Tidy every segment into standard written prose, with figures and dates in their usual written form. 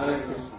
Hare Krishna.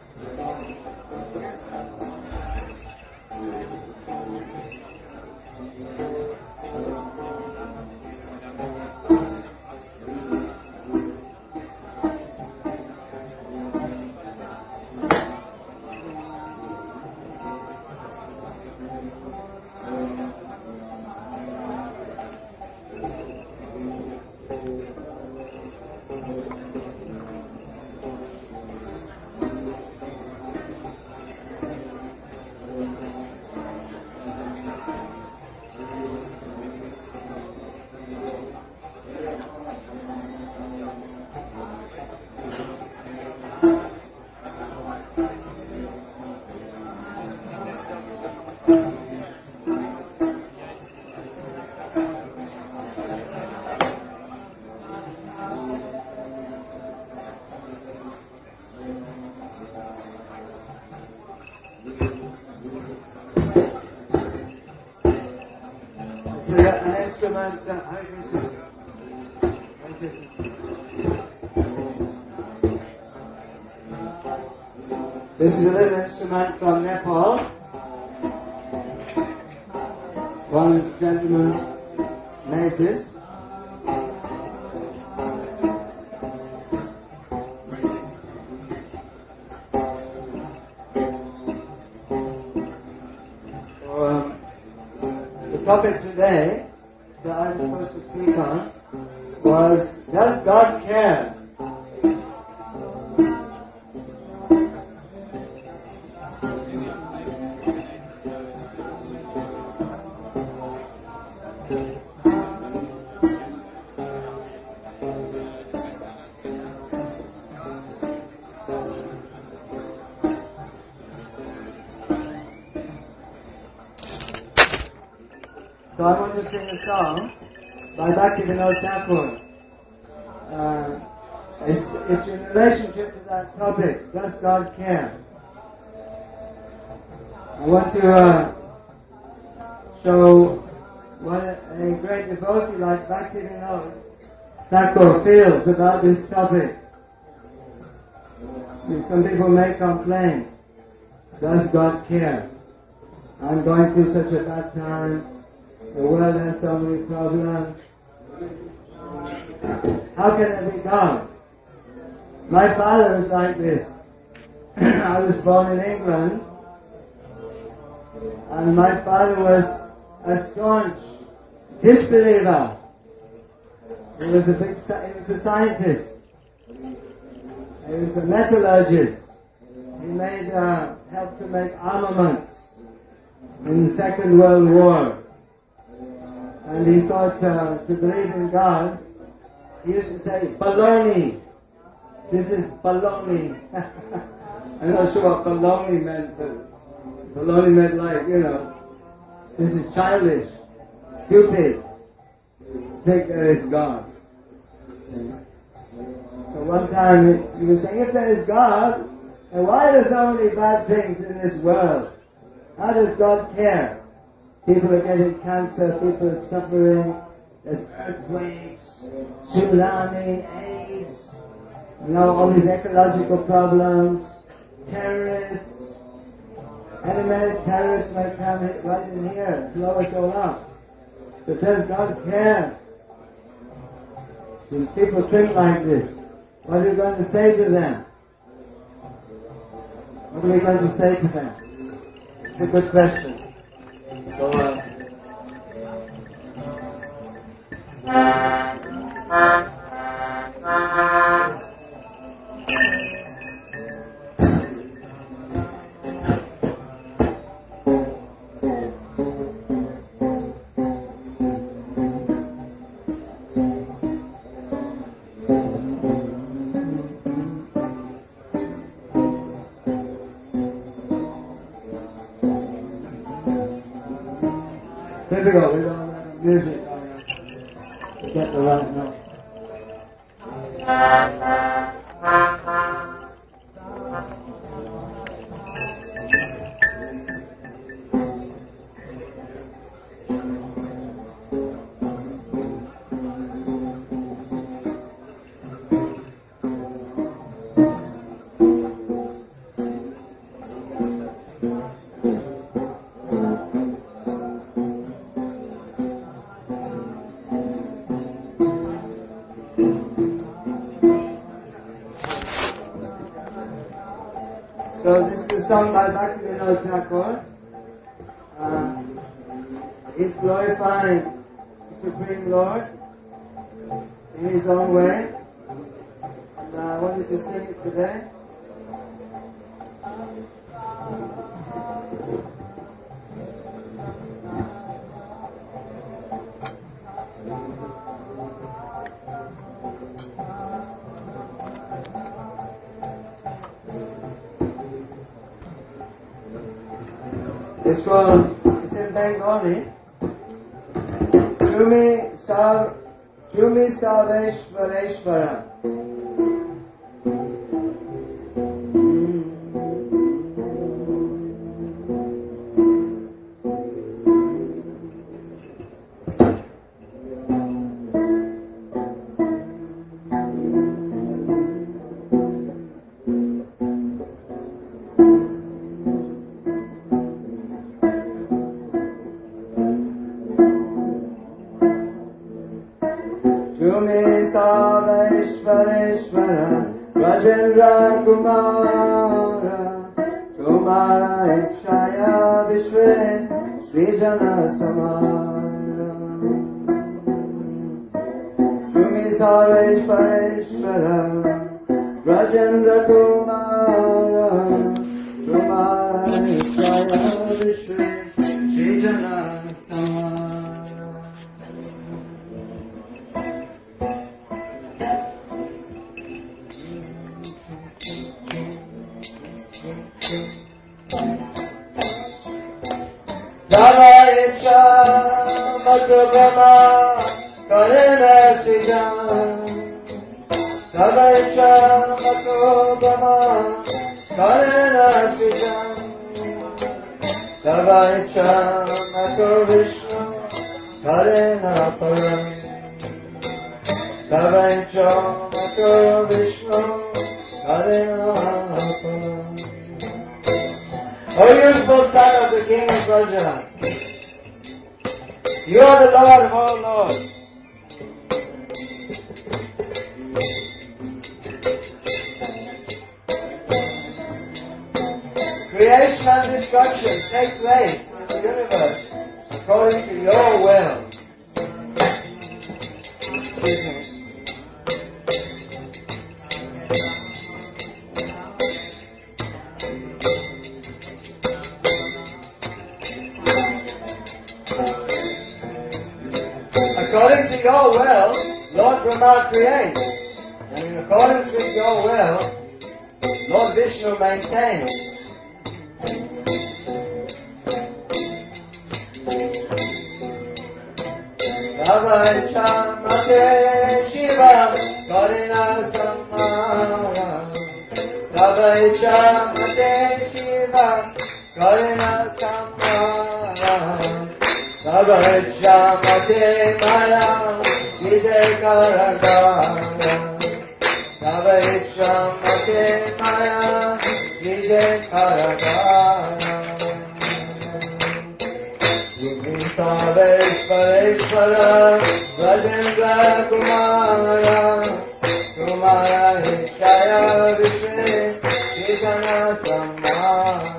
This is a little instrument from Nepal. One gentleman made this. So, the topic today that I was supposed to speak on was, does God care? So I want to sing a song by Bhaktivinoda Thakur. It's in relationship to that topic, does God care? I want to show what a great devotee like Bhaktivinoda Thakur feels about this topic. Some people may complain, does God care? I'm going through such a bad time. The world has so many problems. How can it be God? My father was like this. I was born in England, and my father was a staunch disbeliever. He was a scientist. He was a metallurgist. He helped to make armaments in the Second World War. And he thought to believe in God, he used to say, baloney. This is baloney. I'm not sure what baloney meant, but baloney meant like, this is childish, stupid. Think there is God. So one time he was saying, if there is God, then why are there so many bad things in this world? How does God care? People are getting cancer, people are suffering, there's earthquakes, tsunami, AIDS, all these ecological problems, terrorists. Any minute terrorists may come right in here and blow us all up. But does God care? When people think like this, what are we going to say to them? What are we going to say to them? It's a good question. So, difficult, we don't have music to get the right note. So this is a song by Bhaktivinoda Thakur. He's glorifying the Supreme Lord in his own way. And I wanted to sing it today. It's in Bengali. Tumi Sarveshwareshwara. Rajendra Kumara, Tumara Ikshaya Vishwe, Srijana Samara. Tumi Sarveshwareshwara, Rajendra Kumara, Tumara Ikshaya Vishwe, Srijana Samara. Davayecha Matubhama Karena Srijan. Davayecha Matubhama Karena Srijan. Davayecha Matuvishnu Karena Param. Davayecha Matuvishnu Karena Param. O youthful son of the king of Raja, you are the Lord of all lords. Creation and destruction take place in the universe according to your will. Excuse me. According to your will, Lord Brahma creates, and in accordance with your will, Lord Vishnu maintains. Davayecha Mate Shiva Karina Samara. Davayecha Mate Shiva Karina Samara. Davayecha Mate Maya Vijay Karagara. Davayecha Mate Maya Vijay Karagara. Sarveshwareshwara Rajendra Kumara, Kumara Ikshaya Vishwe Srijana Samara.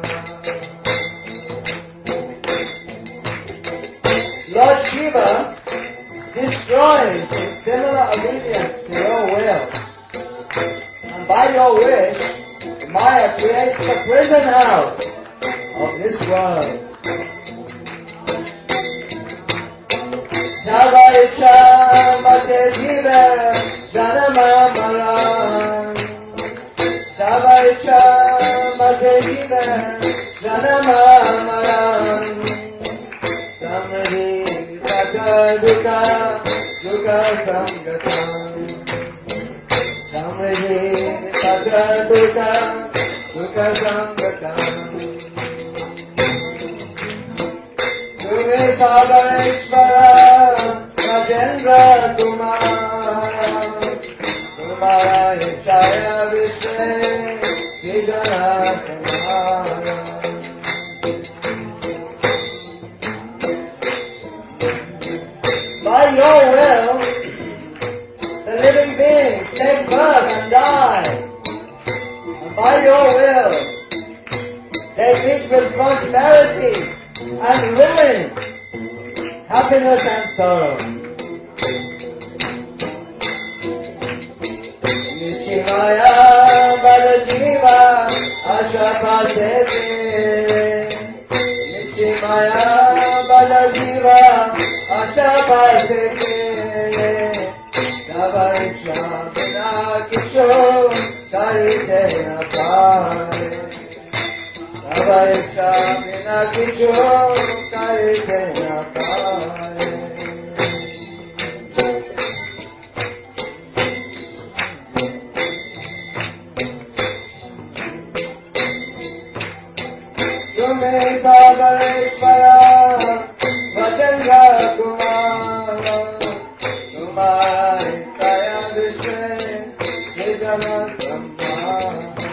Lord Shiva destroys in similar obedience to your will, and by your wish, Maya creates the prison house of this world. Davayecha Mate Jiva Janama Maran. Davayecha Mate Jiva Janama Maran. Samri Saka Duka Duka Samgatan. Samri Saka Duka Duka Samgatan. Tumi Sarveshwara Rajendra Kumara, Kumara Ikshaya Vishwe Srijana Samara. By your will, the living beings take birth and die. And by your will, They meet with prosperity and ruin, happiness and sorrow. Nishimaya Balajiva Asha Pasete. Nishimaya Balajiva Asha Pasete. Navaisha Bina Kisho Karite Napare. Navaisha Bina Kisho Karite Napare. Sagareshwara Vajanga Kumara Kumara Kaya Vishwe Nijana Samma.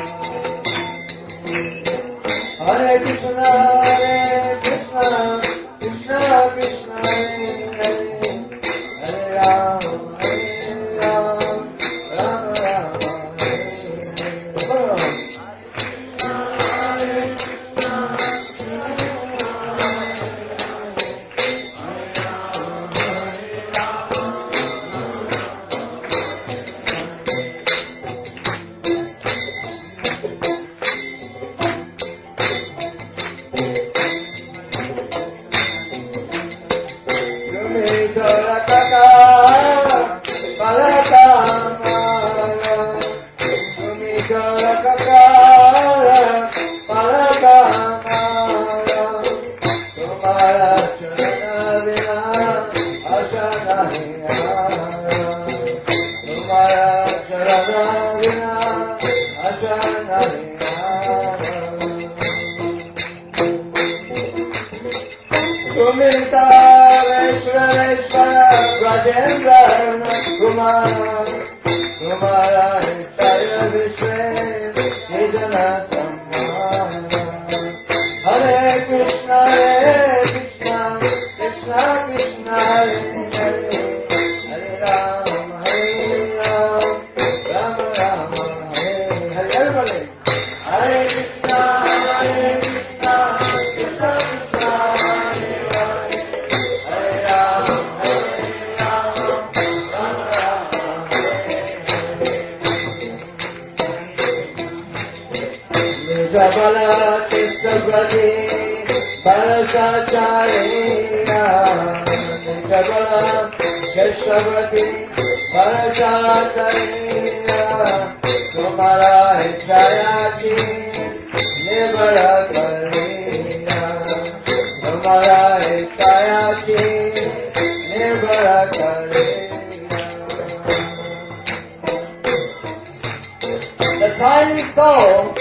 Hare Krishna Krishna Krishna Hare Hare Hare Ram Ram Ram Hare Hare. The tiny soul,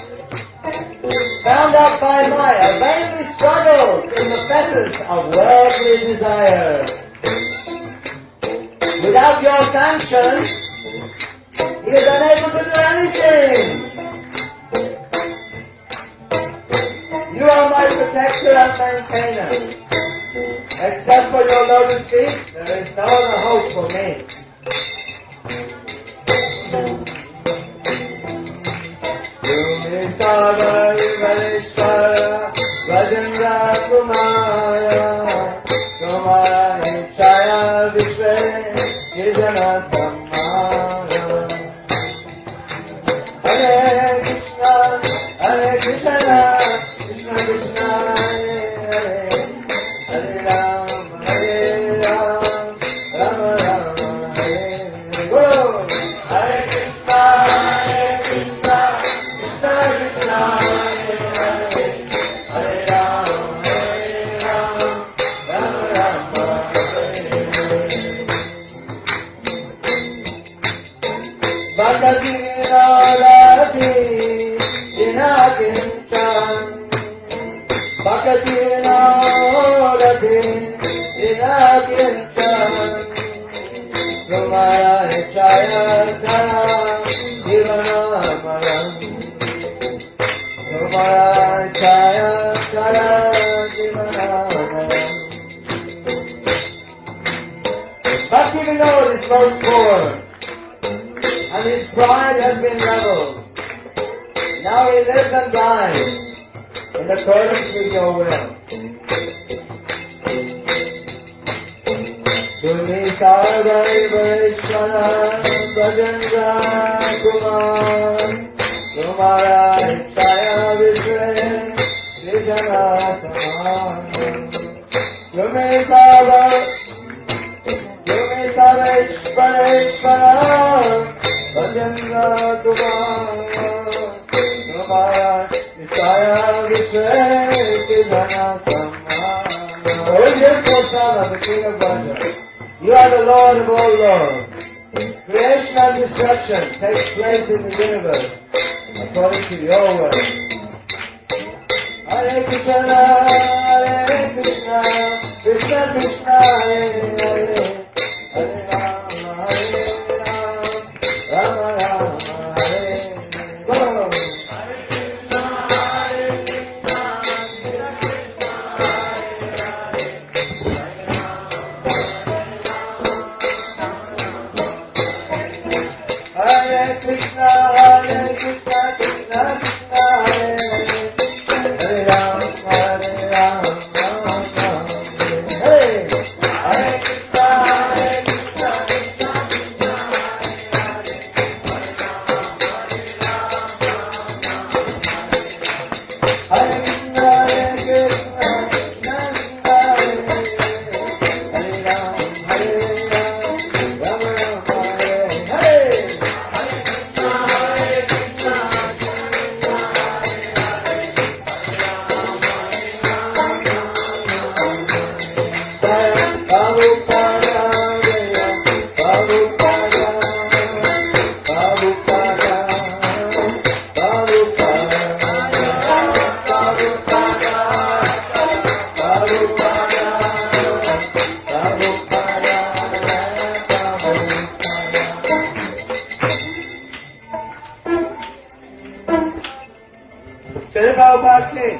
bound up by Maya, vainly struggles in the fetters of worldly desire. Without your sanction, he is unable to do anything. You are my protector and maintainer. Except for your lotus feet, there is no other hope for me. Savarishvara Vajendra Kumara Kumara Chaya Vishwe Nijana Samara. Hare Krishna Krishna Krishna Hare Hare Ram Ram Ram Hare Guru. Hare Krishna Bhaktivinoda is most poor, and his pride has been leveled. Now he lives and dies in accordance with your will. Tumi Sarvai Vaishvara Bhajanga Kumar Tumara Nitaya Vishwe Vijana Saman Tumi Sarvai Vaishvara Bhajanga Kumar Tumara Nitaya Vishwe Vijana Saman. O Yirkosana, the King of Brahma, you are the Lord of all lords. Creation and destruction takes place in the universe according to your will. Hare Krishna, Hare Krishna, Krishna Krishna, Hare Hare, Hare Rama, Rama Rama, Hare Go. Hare Krishna, Krishna Krishna, Hare Hare, Hare Rama, Rama Hare. Hare Krishna, Krishna Krishna, Hare Krishna, Krishna Krishna, Hare Rama, Rama Hare Hare. Prabhupada King.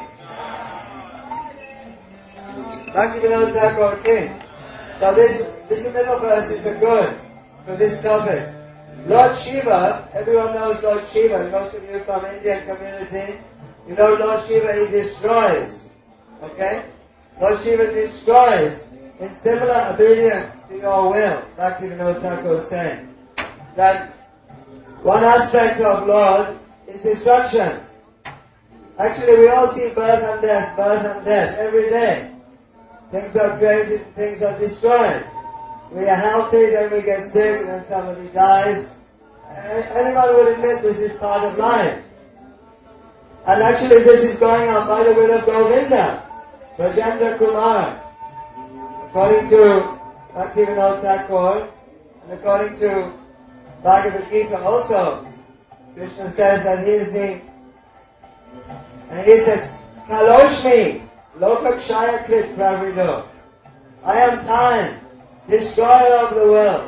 Bhaktivinoda Thakur King. So this middle verse is the good for this topic. Lord Shiva, everyone knows Lord Shiva. Most of you from Indian community, you know Lord Shiva, he destroys. Okay? Lord Shiva destroys in similar obedience to your will. Bhaktivinoda Thakur is saying that one aspect of Lord is destruction. Actually, we all see birth and death every day. Things are created, things are destroyed. We are healthy, then we get sick, and then somebody dies. Anyone would admit this is part of life. And actually this is going on by the will of Govinda, Brajendra Kumar. According to Bhaktivinoda Thakur, and according to Bhagavad Gita also, Krishna says that he is the, and he says, Kaloshmi, Lokakshaya Krit Pravido. I am time, destroyer of the world.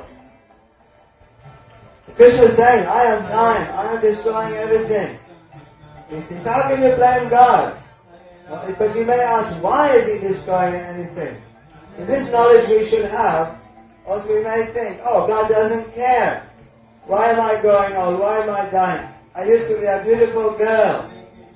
Krishna is saying, I am time, I am destroying everything. He says, how can you blame God? But you may ask, why is he destroying anything? In this knowledge we should have, also we may think, oh, God doesn't care. Why am I growing old? Why am I dying? I used to be a beautiful girl.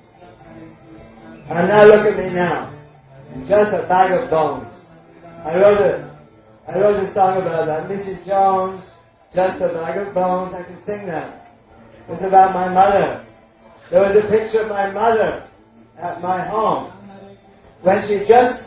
And now look at me now. Just a bag of bones. I wrote a song about that. Mrs. Jones, just a bag of bones. I can sing that. It was about my mother. There was a picture of my mother at my home. When she was just,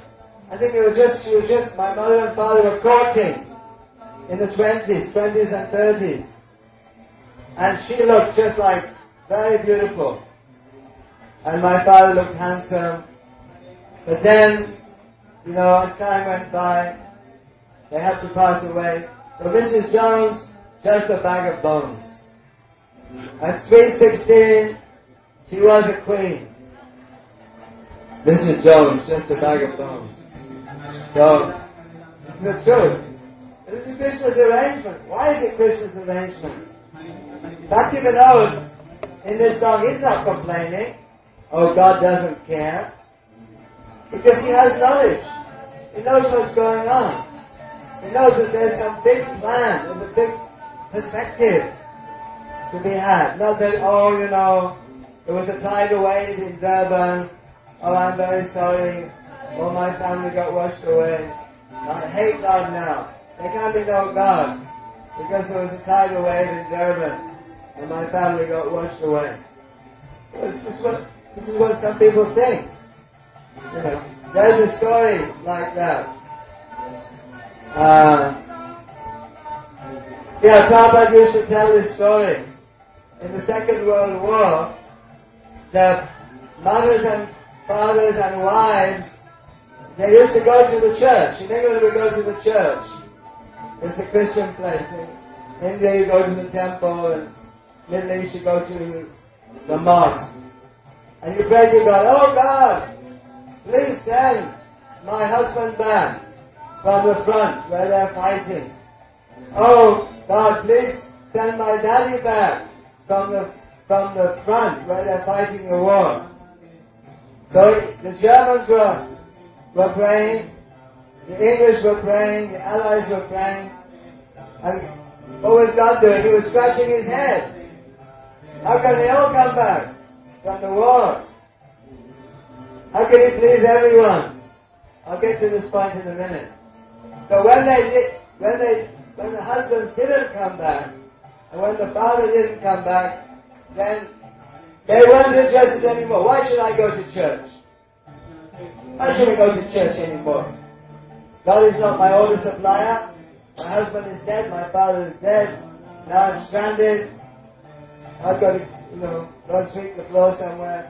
my mother and father were courting in the 20s and 30s. And she looked just like very beautiful. And my father looked handsome. But then, as time went by, they had to pass away. So Mrs. Jones, just a bag of bones. At sweet 16, she was a queen. Mrs. Jones, just a bag of bones. So, this is the truth. This is Krishna's arrangement. Why is it Krishna's arrangement? Bhaktivinoda, in this song, he's not complaining. Oh, God doesn't care. Because he has knowledge. He knows what's going on. He knows that there's some big plan, there's a big perspective to be had. Not that, there was a tiger wave in Durban, oh, I'm very sorry, all my family got washed away. I hate God now. There can't be no God, because there was a tidal wave in Durban, and my family got washed away. This is what some people think. You know, there's a story like that. Prabhupada used to tell this story. In the Second World War, the mothers and fathers and wives, they used to go to the church. In England we go to the church. It's a Christian place. In India you go to the temple, and Middle East you go to the mosque. And you pray to God, oh God, please send my husband back from the front where they're fighting. Oh God, please send my daddy back from the front where they're fighting the war. So the Germans were praying, the English were praying, the Allies were praying, and what was God doing? He was scratching his head. How can they all come back from the war? How can he please everyone? I'll get to this point in a minute. So when the husbands didn't come back, and when the father didn't come back, then they weren't interested anymore. Why should I go to church? Why should I go to church anymore? God is not my order supplier. My husband is dead. My father is dead. Now I'm stranded. I've got to, go and sweep the floor somewhere.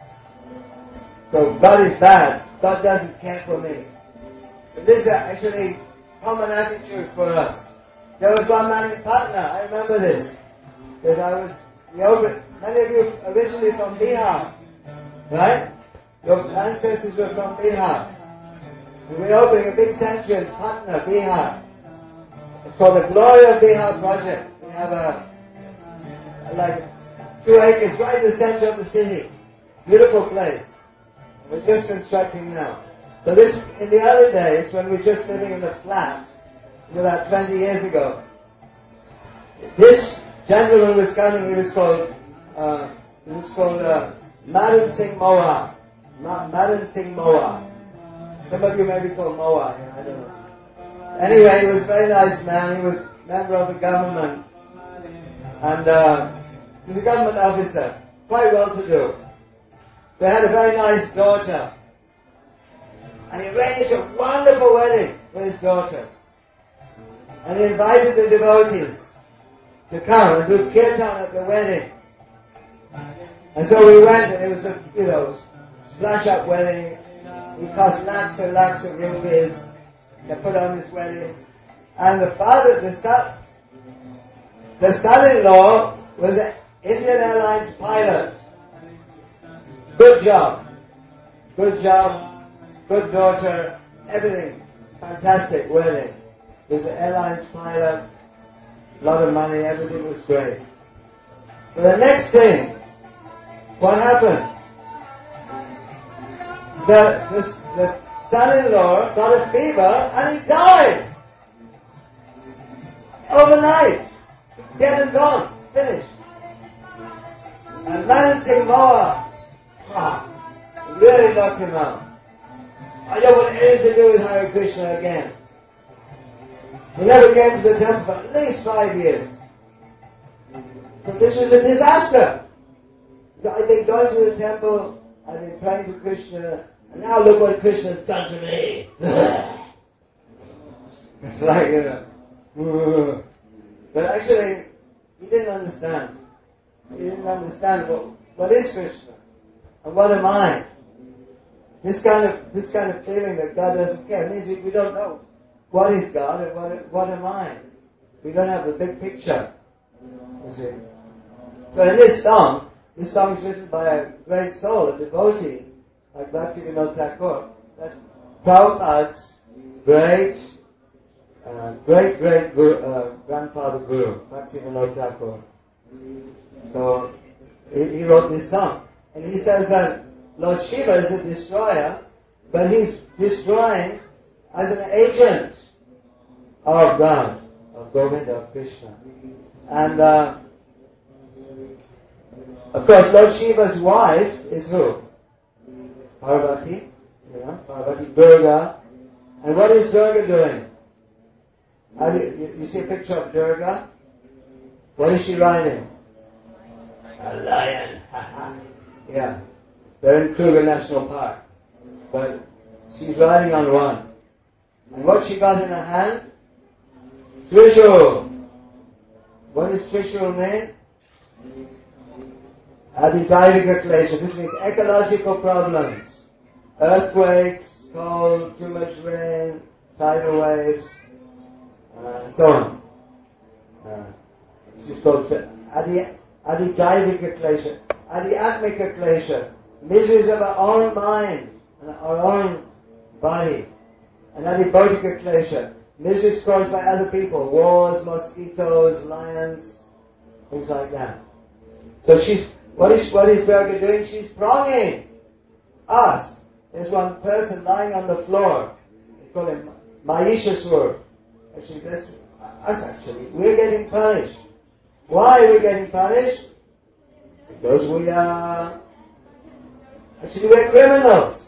So God is bad. God doesn't care for me. But this is actually common attitude for us. There was one man in Patna. I remember this. Because many of you originally from Bihar, right? Your ancestors were from Bihar. And we're opening a big center in Patna, Bihar. It's called the Glory of Bihar Project. We have like 2 acres right in the center of the city. Beautiful place. We're just constructing now. So this, in the early days, when we were just living in a flat, about 20 years ago, this gentleman was coming. He was called Madan Singh Moa. Madan Singh Moa. Some of you may be called Moa. I don't know. Anyway, he was a very nice man. He was a member of the government, and he was a government officer, quite well-to-do. So he had a very nice daughter, and he arranged a wonderful wedding for his daughter. And he invited the devotees to come and do kirtan at the wedding. And so we went, and it was a, splash-up wedding. It cost lakhs and lakhs of rupees to put on this wedding. And the son-in-law was an Indian Airlines pilot. Good job, good daughter, everything, fantastic wedding. He was an airlines pilot, a lot of money, everything was great. So the next thing, what happened? The son-in-law got a fever and he died. Overnight. Dead and gone. Finished. And Madan Singh Moa really knocked him out. I don't want anything to do with Hare Krishna again. He never came to the temple for at least 5 years. So this was a disaster. I've been going to the temple, I've been praying to Krishna, and now look what Krishna's done to me. It's like, but actually, he didn't understand. He didn't understand what is Krishna, and what am I. This kind of feeling that God doesn't care means we don't know what is God and what am I. We don't have the big picture. You see. So in this song is written by a great soul, a devotee, like Bhaktivinoda Thakur. That's Prabhupada's great grandfather guru, Bhaktivinoda Thakur. So he wrote this song, and he says that Lord Shiva is a destroyer, but he's destroying as an agent of God, of Govinda, of Krishna. And of course, Lord Shiva's wife is who? Parvati, Parvati, Durga. And what is Durga doing? You see a picture of Durga? What is she riding? A lion. Yeah. They're in Kruger National Park. But she's riding on one. And what she got in her hand? Trishul. What does Trishul mean? Adhidaivica klesha. This means ecological problems. Earthquakes, cold, too much rain, tidal waves, and so on. It's called Adhidaivica klesha. Adhyatmika klesha. Miseries of our own mind and our own body. And Adhibhautika klesha. Miseries caused by other people. Wars, mosquitoes, lions, things like that. So what is Durga doing? She's pronging us. There's one person lying on the floor. They call him Mahishasur. Actually, that's us actually. We're getting punished. Why are we getting punished? Because we're criminals.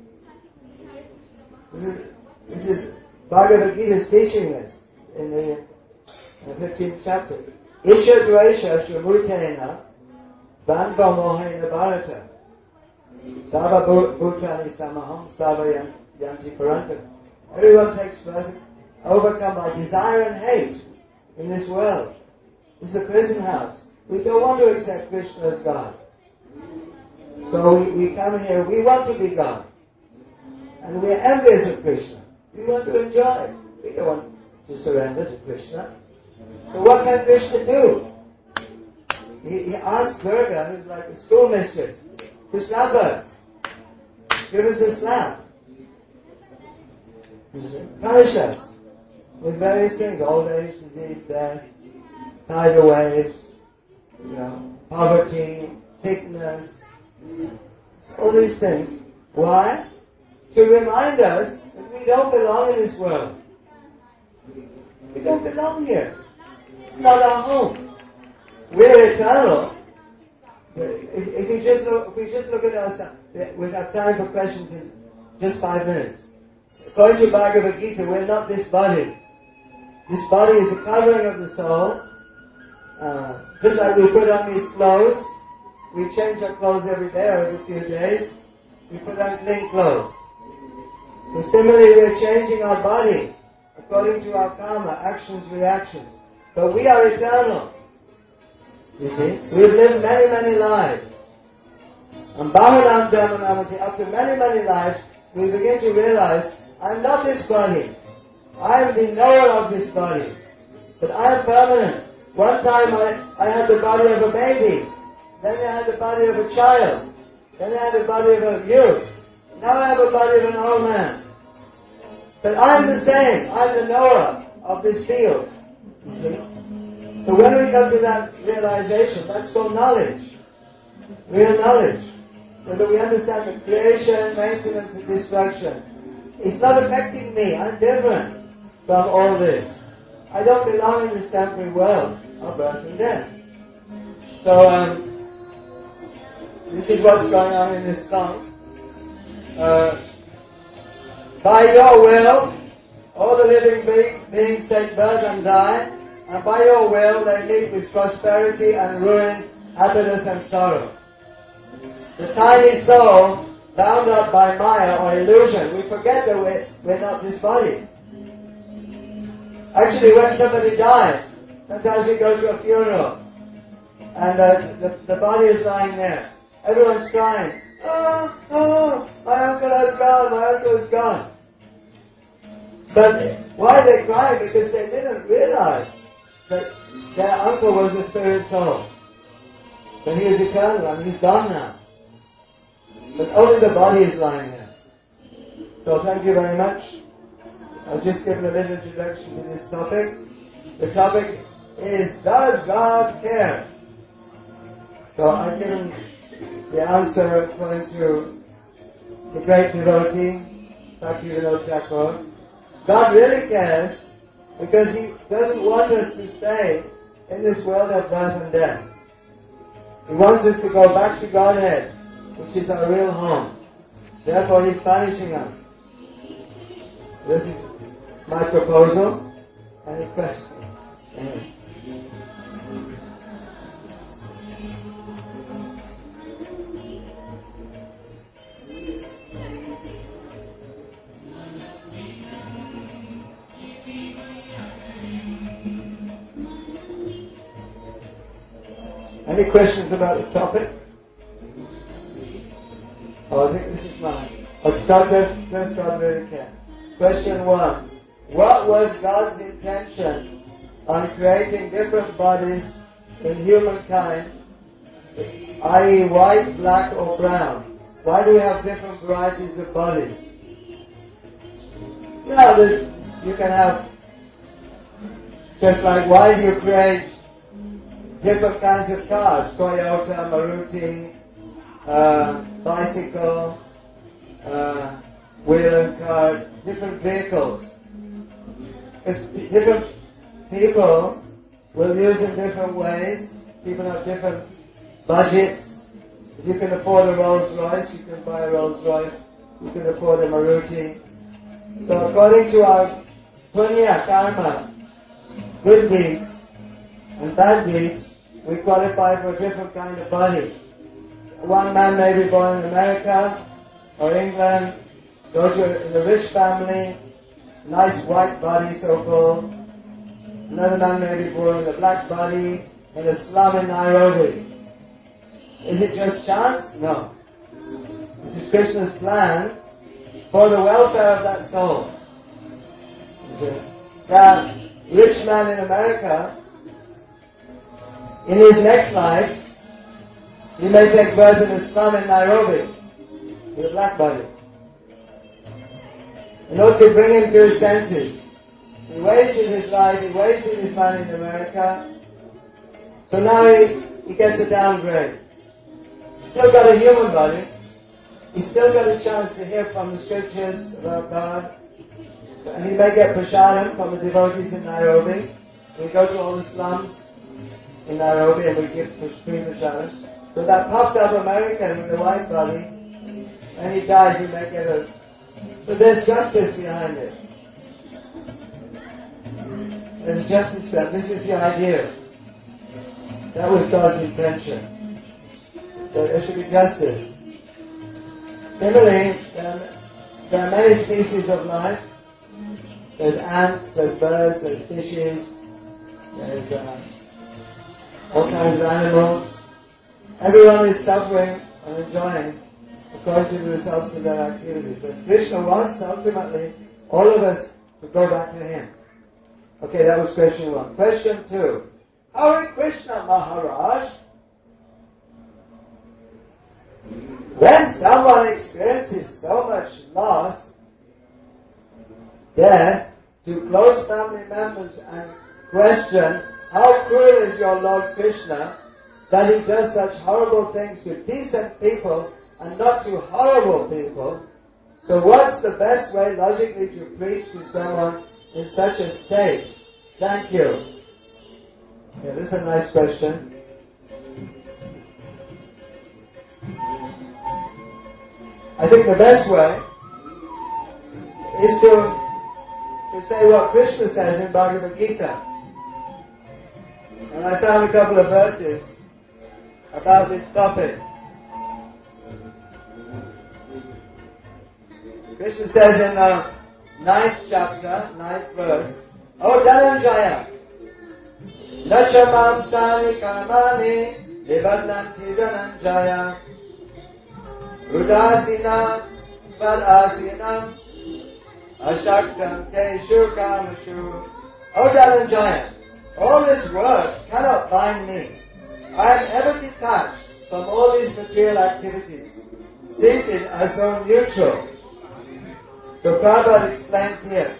This is Bhagavad Gita is teaching this in the 15th chapter. Isha dvaisha shramutena bandha mohena bharata sava bhutani samaham sava yanti paranta. Everyone takes birth overcome by desire and hate in this world. This is a prison house. We don't want to accept Krishna as God. So we come here, we want to be God. And we are envious of Krishna. We want to enjoy it. We don't want to surrender to Krishna. So what can Krishna do? He asked Durga, who's like a schoolmistress, to slap us. Give us a slap. Punish us with various things. Old age, disease, death, tidal waves, poverty, sickness, all these things. Why? To remind us that we don't belong in this world. We don't belong here. It's not our home. We're eternal. If we just look at ourselves, we have time for questions in just 5 minutes. According to Bhagavad Gita, we're not this body. This body is the covering of the soul. Just like we put on these clothes, we change our clothes every day or every few days. We put on clean clothes. So similarly, we're changing our body according to our karma, actions, reactions. But we are eternal. You see? We've lived many, many lives. And Bhavanam Dhammanamati, after many, many lives, we begin to realize, I'm not this body. I am the knower of this body. But I am permanent. One time I had the body of a baby. Then I had the body of a child. Then I had the body of a youth. Now I have a body of an old man. But I'm the same. I'm the knower of this field. You see? So when we come to that realization, that's called knowledge. Real knowledge. So that we understand the creation, maintenance and destruction. It's not affecting me. I'm different from all this. I don't belong in this temporary world of birth and death. So, this is what's going on in this song. By your will, all the living beings take birth and die, and by your will they meet with prosperity and ruin, happiness and sorrow. The tiny soul, bound up by Maya or illusion, we forget that we're not this body. Actually, when somebody dies, sometimes we go to a funeral, and the body is lying there. Everyone's crying. Oh, my uncle has gone, my uncle is gone. But why are they crying? Because they didn't realize that their uncle was a spirit soul. That he is eternal and he's gone now. But only the body is lying there. So thank you very much. I've just given a little introduction to this topic. The topic is, does God care? So I've given the answer according to the great devotee, Bhaktivinoda Thakur. God really cares because He doesn't want us to stay in this world of birth and death. He wants us to go back to Godhead, which is our real home. Therefore He's punishing us. This is my proposal. Any questions? Any questions about the topic? Oh, I think this is mine. Let's start really care. Question 1. What was God's intention on creating different bodies in humankind, i.e. white, black or brown? Why do we have different varieties of bodies? Now, you can have, just like why do you create different kinds of cars? Toyota, Maruti, bicycle, wheel and cart, different vehicles. It's different people will use in different ways. People have different budgets. If you can afford a Rolls Royce, you can buy a Rolls Royce. You can afford a Maruti. So according to our punya, karma, good deeds and bad deeds, we qualify for a different kind of body. One man may be born in America or England, go to in a rich family, nice white body so-called. Another man may be born with a black body in a slum in Nairobi. Is it just chance? No. This is Krishna's plan for the welfare of that soul. That rich man in America, in his next life, he may take birth in a slum in Nairobi with a black body. In order to bring him to his senses, he wasted his life, he wasted his money in America, so now he gets a downgrade. He's still got a human body, he's still got a chance to hear from the scriptures about God, and he may get prasadam from the devotees in Nairobi. We go to all the slums in Nairobi and we give free prasadam. So that puffed up American with a white body, and he dies, he may get a... But there's justice behind it. There's justice there. This is the idea. That was God's intention. So there should be justice. Similarly, there are many species of life. There's ants, there's birds, there's fishes, there's all kinds of animals. Everyone is suffering and enjoying according to the results of their activities. And Krishna wants ultimately all of us to go back to Him. Okay, that was question 1. Question 2. Hare Krishna Maharaj, when someone experiences so much loss, death, to close family members and question, how cruel is your Lord Krishna that He does such horrible things to decent people and not to horrible people. So what's the best way logically to preach to someone in such a state? Thank you. Yeah, this is a nice question. I think the best way is to say what Krishna says in Bhagavad Gita. And I found a couple of verses about this topic. Krishna says in the 9th chapter, 9th verse, O Dhananjaya, Nachamam tani karmani nibadnanti Dhananjaya, Udasina Vadasina Ashaktam Teshu Kamashu. O Dhananjaya, all this work cannot bind me. I am ever detached from all these material activities, seated as though neutral. So Prabhupada explains here,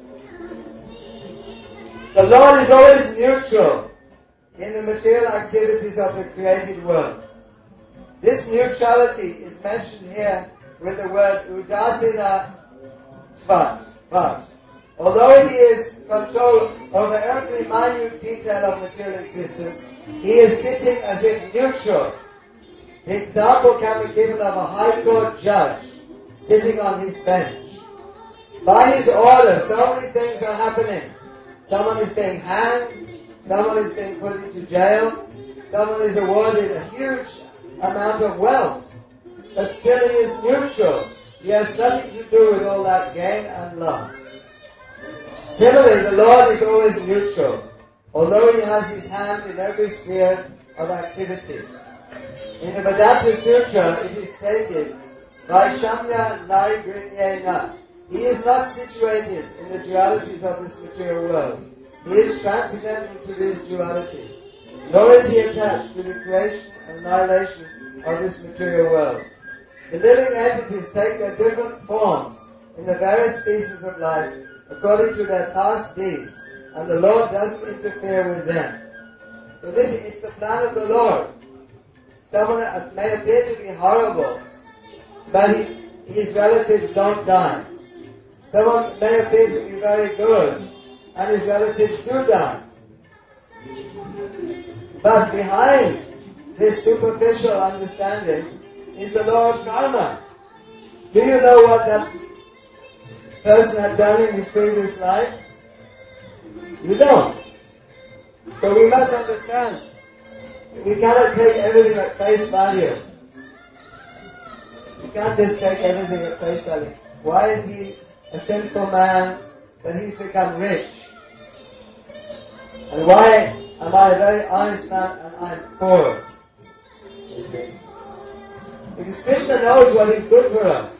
the Lord is always neutral in the material activities of the created world. This neutrality is mentioned here with the word Udasina Tvat. Although He is control over every minute detail of material existence, He is sitting as if neutral. The example can be given of a high court judge sitting on his bench. By his order, so many things are happening. Someone is being hanged, someone is being put into jail, someone is awarded a huge amount of wealth, but still he is neutral. He has nothing to do with all that gain and loss. Similarly, the Lord is always neutral, although he has his hand in every sphere of activity. In the Vedanta Sutra, it is stated, Vaishamya Naigrinyena. He is not situated in the dualities of this material world. He is transcendental to these dualities, nor is he attached to the creation and annihilation of this material world. The living entities take their different forms in the various species of life according to their past deeds, and the Lord doesn't interfere with them. So this is the plan of the Lord. Someone may appear to be horrible, but his relatives don't die. Someone may appear to be very good, and his relatives do die. But behind this superficial understanding is the law of karma. Do you know what that person had done in his previous life? You don't. So we must understand, we cannot take everything at face value. You can't just take everything at face value. Why is he a sinful man, but he's become rich? And why am I a very honest man and I'm poor? You see? Because Krishna knows what is good for us.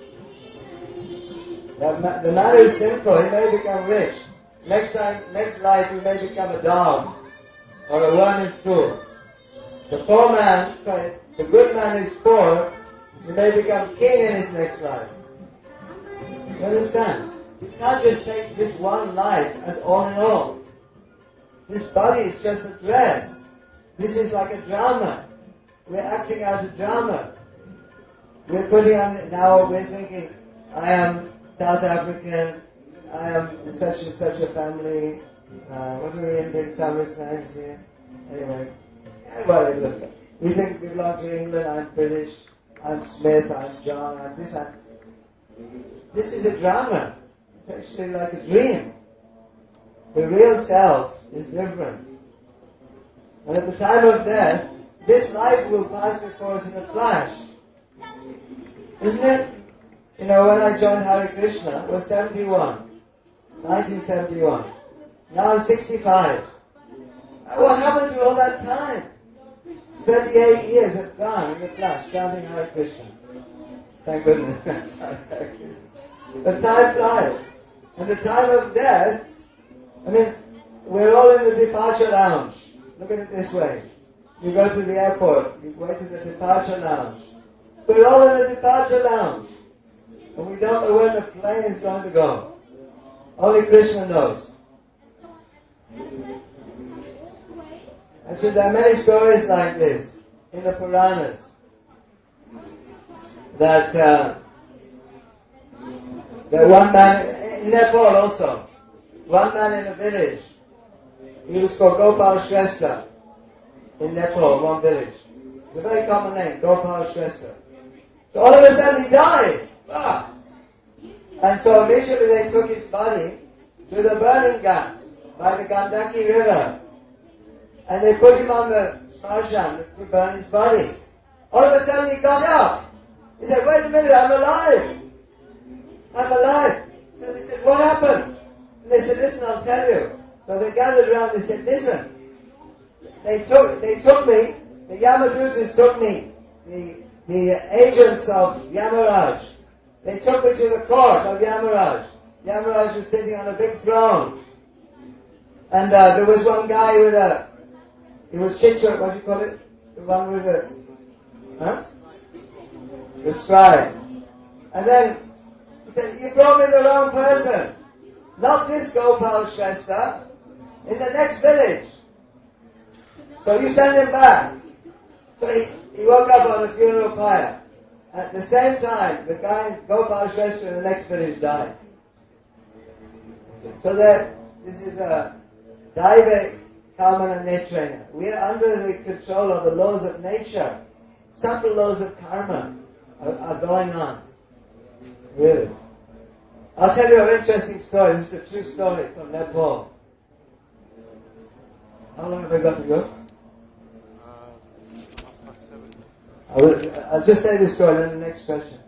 The man who is sinful, he may become rich. Next life, he may become a dog or a worm in stool. The good man is poor, he may become king in his next life. You understand? You can't just take this one life as all in all. This body is just a dress. This is like a drama. We're acting out a drama. We're putting on, now we're thinking, I am South African, I am such and such a family, what are the Indian families' names here? Anyway, whatever. We think we belong to England, I'm British, I'm Smith, I'm John, I'm this, This is a drama. It's actually like a dream. The real self is different. And at the time of death, this life will pass before us in a flash. Isn't it? You know, when I joined Hare Krishna, I was 1971. Now I'm 65. What happened to all that time? 38 years have gone in a flash, counting Hare Krishna. Thank goodness. But time flies. And the time of death, I mean, we're all in the departure lounge. Look at it this way. You go to the airport, you wait in the departure lounge. We're all in the departure lounge. And we don't know where the plane is going to go. Only Krishna knows. Actually, there are many stories like this in the Puranas. That one man, in Nepal also, one man in a village, he was called Gopal Shrestha in Nepal, one village. It's a very common name, Gopal Shrestha. So all of a sudden he died. Ah. And so immediately they took his body to the burning ghats by the Gandaki river. And they put him on the smashan to burn his body. All of a sudden he got up. He said, wait a minute, I'm alive. I'm alive. So they said, what happened? And they said, listen, I'll tell you. So they gathered around, they said, listen. They took me, the Yamadutas took me, the agents of Yamaraj. They took me to the court of Yamaraj. Yamaraj was sitting on a big throne. And there was one guy with he was Chitra, what do you call it? The one with the scribe. And then he said, you brought me the wrong person. Not this Gopal Shrestha. In the next village. So you send him back. So he woke up on a funeral pyre. At the same time, the guy, Gopal Shrestha, in the next village died. So that this is a Daiva Kamana Netrena. We are under the control of the laws of nature. Subtle laws of karma are going on. Really. I'll tell you an interesting story. This is a true story from Nepal. How long have I got to go? I'll just say this story, then the next question.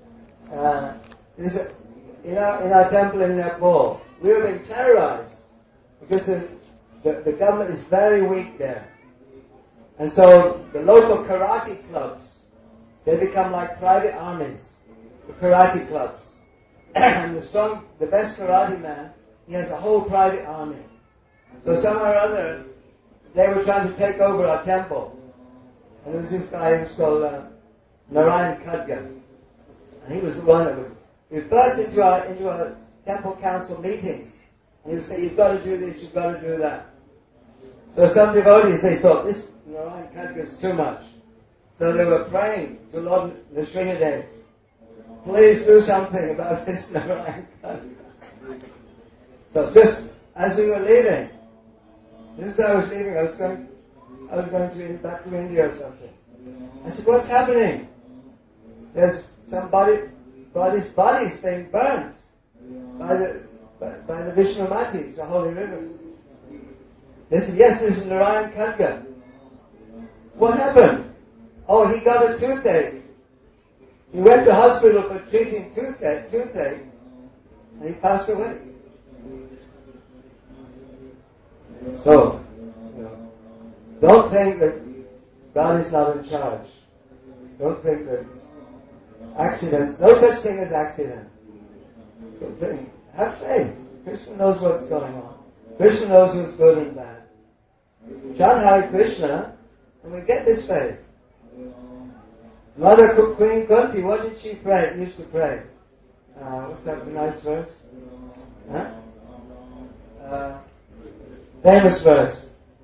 In our temple in Nepal, we were being terrorized because the government is very weak there. And so the local karate clubs, they become like private armies, the karate clubs. And the best karate man, he has a whole private army. So somehow or other, they were trying to take over our temple. And there was this guy who was called Narayan Khadga. And he was the one that would burst into our temple council meetings. And he would say, you've got to do this, you've got to do that. So some devotees, they thought, this Narayan Khadga is too much. So they were praying to Lord Nrsingadev, please do something about this Narayan Khadga. So just as we were leaving, just as I was leaving, I was going back to India or something. I said, what's happening? There's somebody's body's being burnt by the Vishnumati, the holy river. They said, yes, this is Narayan Khadga. What happened? Oh, he got a toothache. He went to hospital for treating toothache, and he passed away. So, don't think that God is not in charge. Don't think that accidents, no such thing as accident. Don't think. Have faith. Krishna knows what's going on. Krishna knows who's good and bad. Chant Hare Krishna, and we get this faith. Mother Queen Kunti, what did she pray? Used to pray. What's that nice verse? Famous verse.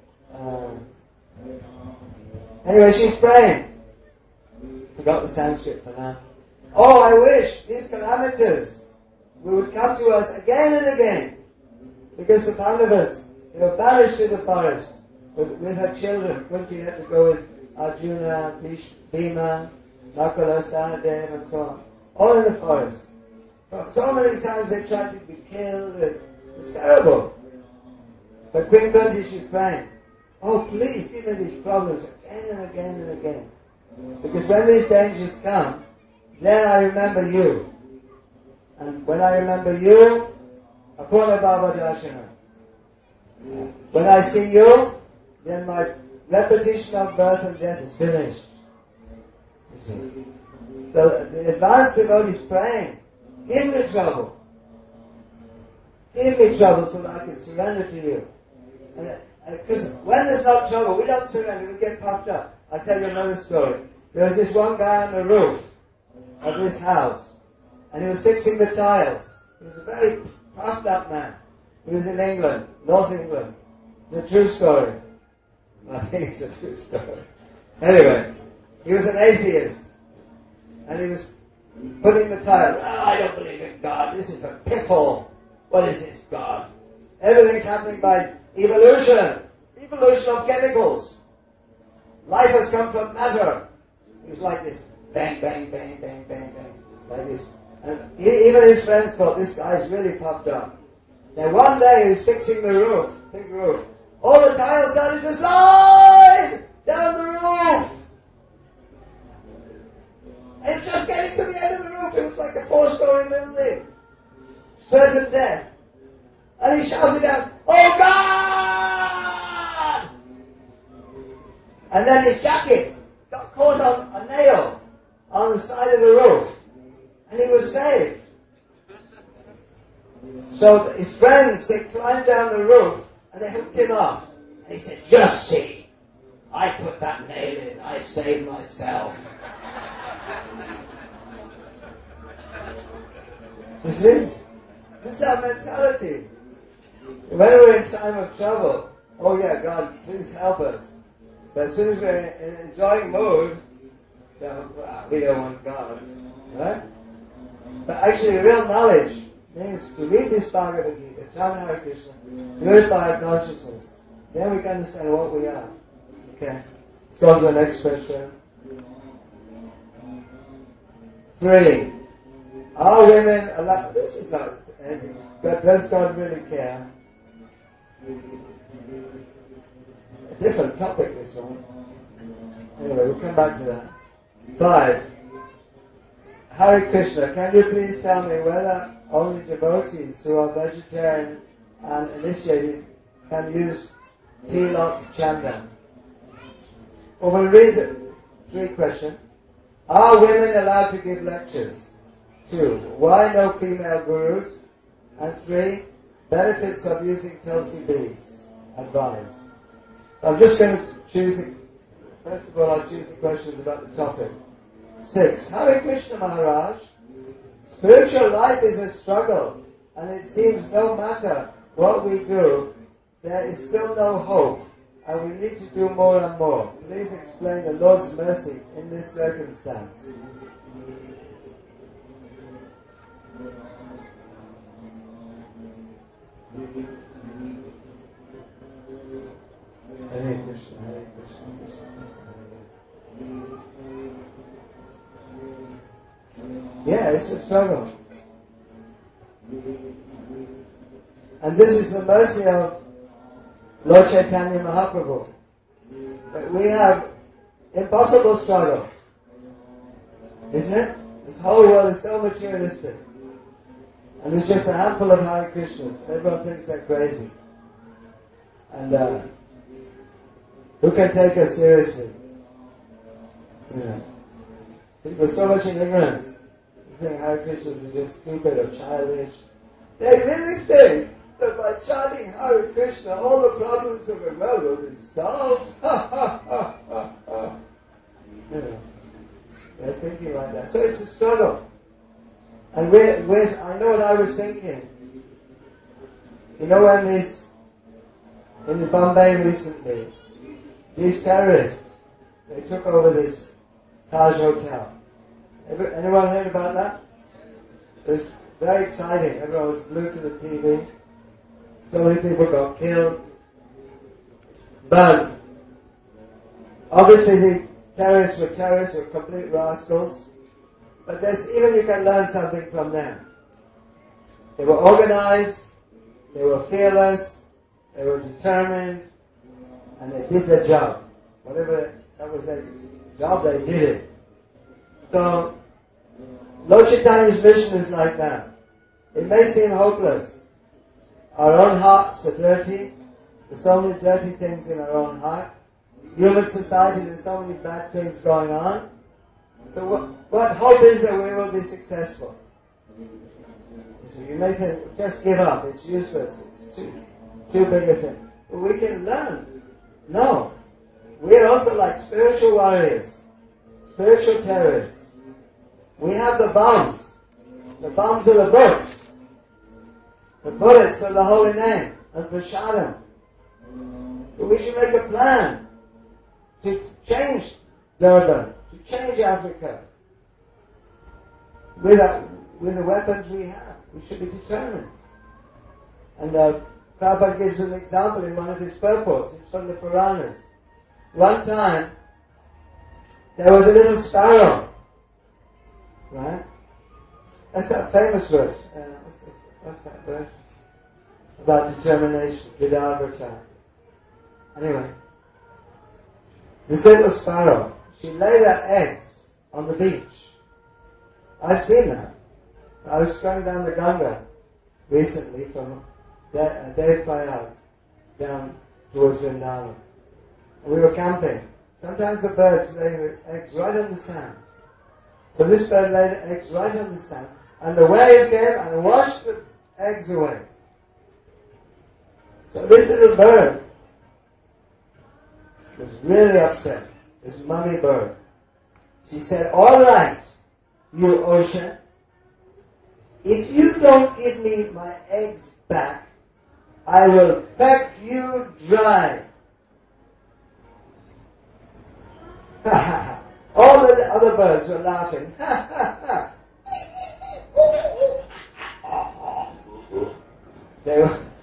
Anyway, she's praying. Forgot the Sanskrit for now. Oh, I wish these calamities would come to us again and again. Because the Pandavas, they were banished to the forest with her children. Kunti had to go with Arjuna, Bhima, Nakula, Sahadev, and so on. All in the forest. So many times they tried to be killed. It was terrible. But Queen Kunti, she's praying, oh, please give me these problems again and again and again. Because when these dangers come, then I remember you. And when I remember you, Apurna Bhava Darshana. When I see you, then my repetition of birth and death is finished. You see. So the advanced devotee is praying, give me trouble. Give me trouble so that I can surrender to you. Because when there's no trouble, we don't surrender, we get puffed up. I'll tell you another story. There was this one guy on the roof of this house, and he was fixing the tiles. He was a very puffed up man. He was in England, North England. It's a true story. I think it's a true story. Anyway, he was an atheist, and he was putting the tiles. Oh, I don't believe in God. This is a piffle. What is this God? Everything's happening by evolution of chemicals. Life has come from matter. It was like this, bang, bang, bang, bang, bang, bang, like this. And even his friends thought, this guy's really puffed up. Then one day he was fixing the roof, big roof. All the tiles started to slide down the roof. And it was just getting to the end of the roof. It was like a 4-story building. Certain death. And he shouted out, oh God! And then his jacket got caught on a nail on the side of the roof. And he was saved. So his friends, they climbed down the roof and they hooked him up. And he said, just see, I put that nail in, I saved myself. You see? This is our mentality. When we're in time of trouble, oh yeah, God, please help us. But as soon as we're in an enjoying mood, we don't want God. Right? But actually, real knowledge means to read this Bhagavad Gita, chant Hare Krishna, do it by our consciousness. Then we can understand what we are. Okay? Let's go on to the next question. 3. Are women allowed... This is not... Does God really care? A different topic, this one. Anyway, we'll come back to that. 5. Hare Krishna, can you please tell me whether only devotees who are vegetarian and initiated can use Tilak Chanda? Well, we'll read the 3 questions. Are women allowed to give lectures? 2. Why no female gurus? And 3. Benefits of using Tulsi beads. Advise. So I'm just going to choose first of all, I'll choose the questions about the topic. 6. Hare Krishna Maharaj, spiritual life is a struggle, and it seems no matter what we do, there is still no hope, and we need to do more and more. Please explain the Lord's mercy in this circumstance. Hare Krishna, Hare Krishna, Krishna Krishna, Hare Hare. Yeah, it's a struggle. And this is the mercy of Lord Chaitanya Mahaprabhu. That we have impossible struggle. Isn't it? This whole world is so materialistic. And there's just a handful of Hare Krishnas. Everyone thinks they're crazy. And who can take us seriously? People are so much in ignorance. You think Hare Krishnas are just stupid or childish. They really think that by chanting Hare Krishna, all the problems of the world will be solved. They're thinking like that. So it's a struggle. And I know what I was thinking. You know when in Bombay recently, these terrorists, they took over this Taj Hotel. Anyone heard about that? It was very exciting. Everyone was glued to the TV. So many people got killed. But obviously the terrorists were complete rascals. But even you can learn something from them. They were organized, they were fearless, they were determined, and they did their job. Whatever that was their job, they did it. So, Lord Chaitanya's mission is like that. It may seem hopeless. Our own hearts are dirty. There's so many dirty things in our own heart. Human society, there's so many bad things going on. So what hope is that we will be successful? So you may think, just give up, it's useless, it's too big a thing. But we can learn. No. We are also like spiritual warriors, spiritual terrorists. We have the bombs. The bombs are the books. The bullets are the holy name and prasadam. So we should make a plan to change Durban, to change Africa. With the weapons we have, we should be determined. And Prabhupada gives an example in one of his purports. It's from the Puranas. One time, there was a little sparrow. Right? That's that famous verse. What's that verse? About determination. Vidavrata. Anyway. This little sparrow, she laid her eggs on the beach. I've seen that. I was going down the Ganga recently from Dev Prayag down towards Vrindavan. And we were camping. Sometimes the birds lay their eggs right on the sand. So this bird laid her eggs right on the sand, and the wave came and washed the eggs away. So this little bird was really upset. This mummy bird. She said, "All right, you ocean, if you don't give me my eggs back, I will peck you dry." All the other birds were laughing. They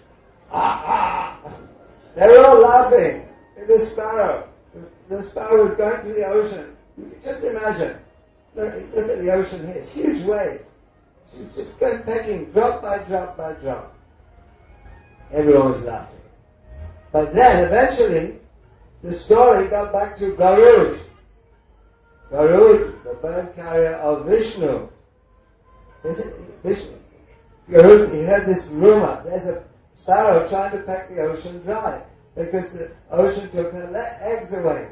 were all laughing at the sparrow. The sparrow was going to the ocean. You can just imagine. Look at the ocean here. It's huge waves. She just kept pecking, drop by drop by drop. Everyone was laughing. But then, eventually, the story got back to Garud. Garud, the bird carrier of Vishnu. Garud, he heard this rumor. There's a sparrow trying to peck the ocean dry because the ocean took her eggs away.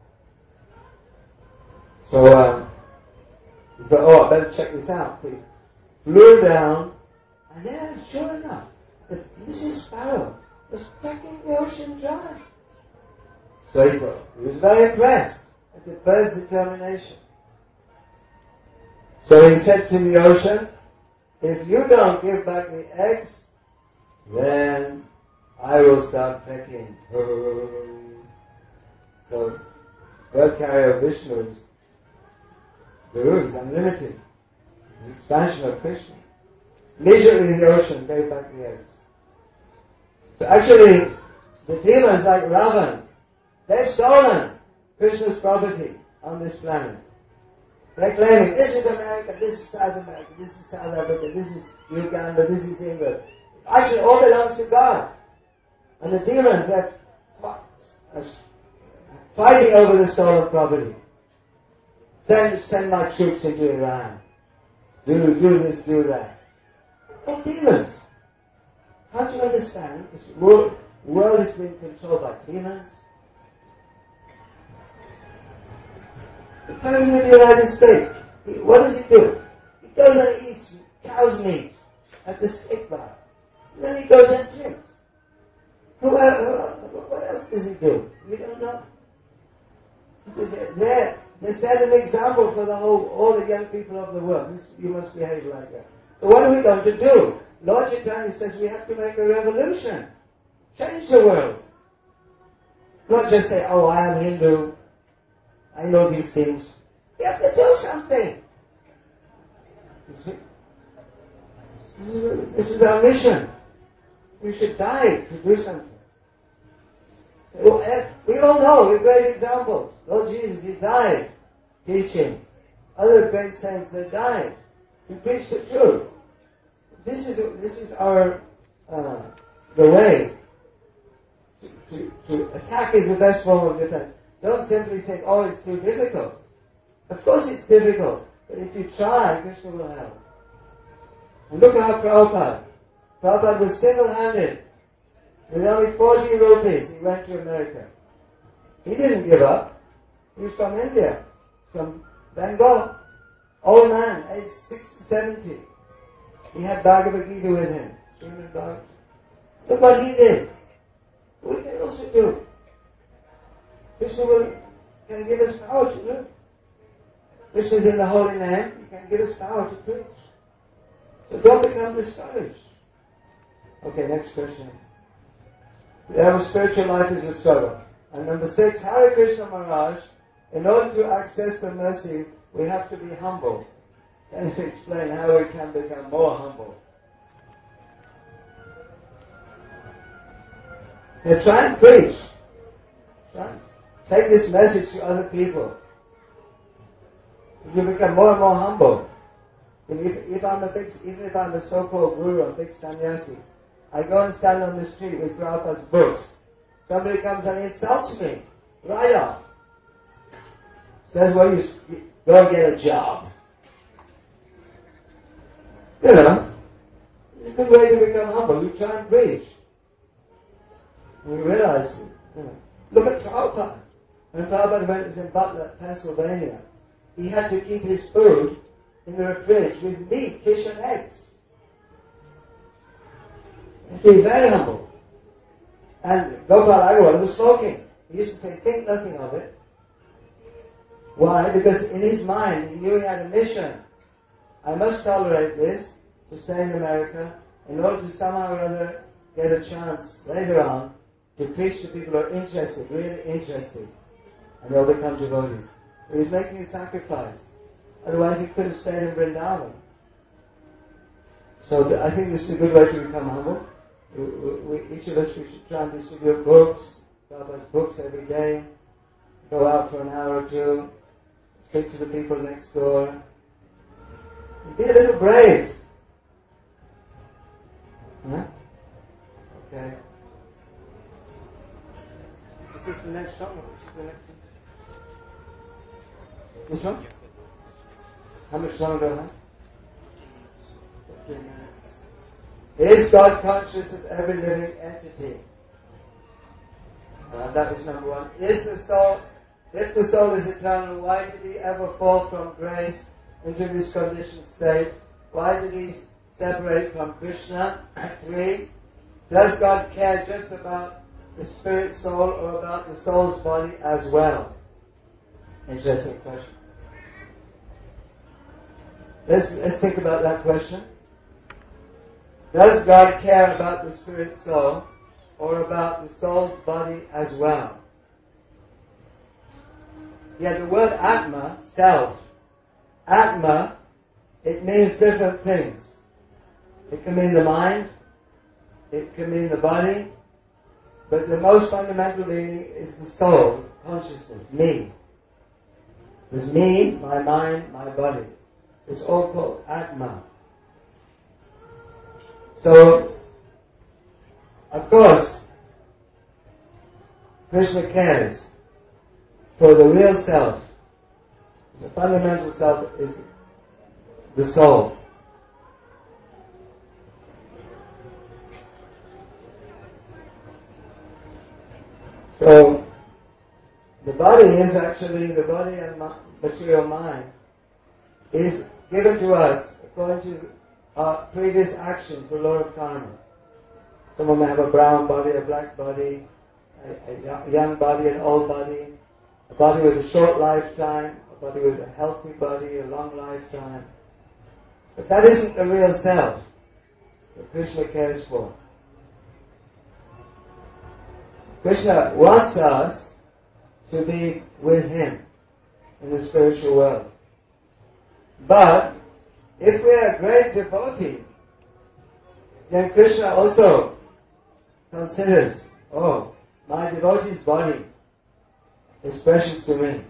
So he thought, oh, I better check this out. So he flew down, and then, sure enough, Mrs. Sparrow was pecking the ocean dry. So he thought, he was very impressed at the bird's determination. So he said to the ocean, if you don't give back the eggs, then I will start pecking. So, bird carrier of Vishnu's Guru is unlimited. The expansion of Krishna. Immediately the ocean gave back the eggs. So actually, the demons like Ravan, they've stolen Krishna's property on this planet. They're claiming, this is America, this is South America, this is South Africa, this is Uganda, this is England. Actually, all belongs to God. And the demons, they're fighting over the stolen property. Send my troops into Iran. Do this, do that. All demons. How do you understand? This world is being controlled by demons. The President of the United States, what does he do? He goes and eats cow's meat at the steak bar. And then he goes and drinks. What else does he do? We don't know. They set an example for all the young people of the world. You must behave like that. So what are we going to do? Lord Chaitanya says we have to make a revolution. Change the world. Not just say, oh, I am Hindu. I know these things. You have to do something. You see? This is our mission. We should die to do something. We all know the great examples. Lord Jesus, He died teaching. Other great saints, they died to preach the truth. This is our the way to attack is the best form of defense. Don't simply think, oh, it's too difficult. Of course it's difficult, but if you try, Krishna will help. And look at how Prabhupada was single-handed. With only 40 rupees, he went to America. He didn't give up. He was from India, from Bengal. Old man, age 60, 70. He had Bhagavad Gita with him. Look what he did. We can also do. Krishna can give us power to do. Krishna is in the holy name. He can give us power to preach. So don't become discouraged. Okay, next question. Our spiritual life is a struggle. And number 6, Hare Krishna Maharaj, in order to access the mercy, we have to be humble. Can you explain how we can become more humble? Now try and preach. Take this message to other people. You become more and more humble. Even if I'm a so-called guru, a big sannyasi, I go and stand on the street with Prabhupada's books. Somebody comes and insults me right off. Says, well, you go and get a job. You know, it's a good way to become humble. You try and preach. And you realize, look at Prabhupada. When Prabhupada went to Butler, Pennsylvania, he had to keep his food in the fridge with meat, fish and eggs. He had to be very humble. And Gopal Agarwal was smoking. He used to say, think nothing of it. Why? Because in his mind, he knew he had a mission. I must tolerate this to stay in America in order to somehow or other get a chance later on to preach to people who are interested, really interested, and they'll become devotees. He was making a sacrifice. Otherwise he could have stayed in Vrindavan. So I think this is a good way to become humble. Each of us, we should try and distribute books, Prabhupada's books every day, go out for an hour or two, speak to the people next door. Be a little brave. the next one? Which is the next one? This one? How much time do I have? 15 minutes. Is God conscious of every living entity? That was number one. If the soul is eternal, why did he ever fall from grace into this conditioned state? Why did he separate from Krishna? 3. Does God care just about the spirit soul or about the soul's body as well? Interesting question. Let's think about that question. Does God care about the spirit soul or about the soul's body as well? Yeah, the word Atma, self, Atma, it means different things. It can mean the mind, it can mean the body, but the most fundamental meaning is the soul, consciousness, me. There's me, my mind, my body. It's all called Atma. So, of course, Krishna cares for the real self. The fundamental self is the soul. So, the body is actually, the body and material mind is given to us according to our previous actions, the law of karma. Someone may have a brown body, a black body, a young body, an old body, a body with a short lifetime, a body with a healthy body, a long lifetime. But that isn't the real self that Krishna cares for. Krishna wants us to be with him in the spiritual world. But if we are a great devotee, then Krishna also considers, oh, my devotee's body is precious to me.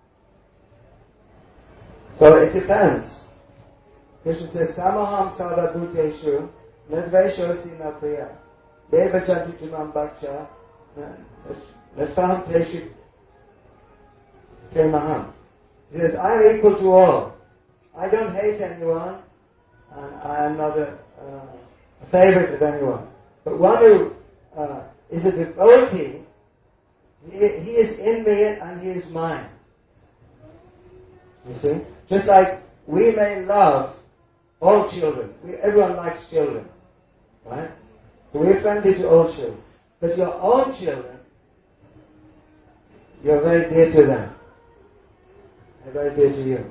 So it depends. Krishna says, Samaham Sada Bhuteshu Nadvaishosi na Priya Devajanti Tumam Bhaksha Natfaham Teshu Kemaham. He says, I am equal to all. I don't hate anyone, and I am not a favorite of anyone. But one who is a devotee, he is in me and he is mine. You see? Just like we may love all children. Everyone likes children. Right? So we're friendly to all children. But your own children, you're very dear to them. They're very dear to you.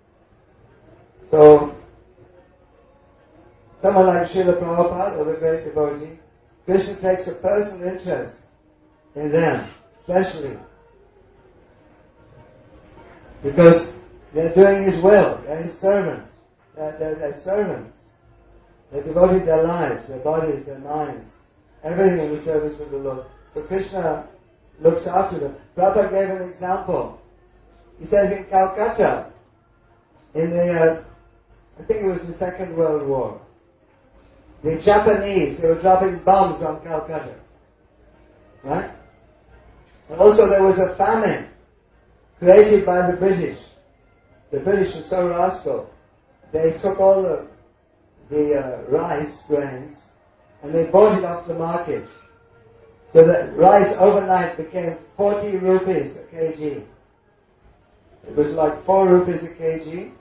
So, someone like Srila Prabhupada or the great devotee, Krishna takes a personal interest in them, especially because they're doing his will, they're his servants, they're servants. They're devoting their lives, their bodies, their minds, everything in the service of the Lord. So Krishna looks after them. Prabhupada gave an example. He says in Calcutta, in the I think it was the Second World War. The Japanese, they were dropping bombs on Calcutta. Right? And also there was a famine created by the British. The British were so rascal. They took all the rice grains and they bought it off the market. So that rice overnight became 40 rupees a kg. It was like 4 rupees a kg.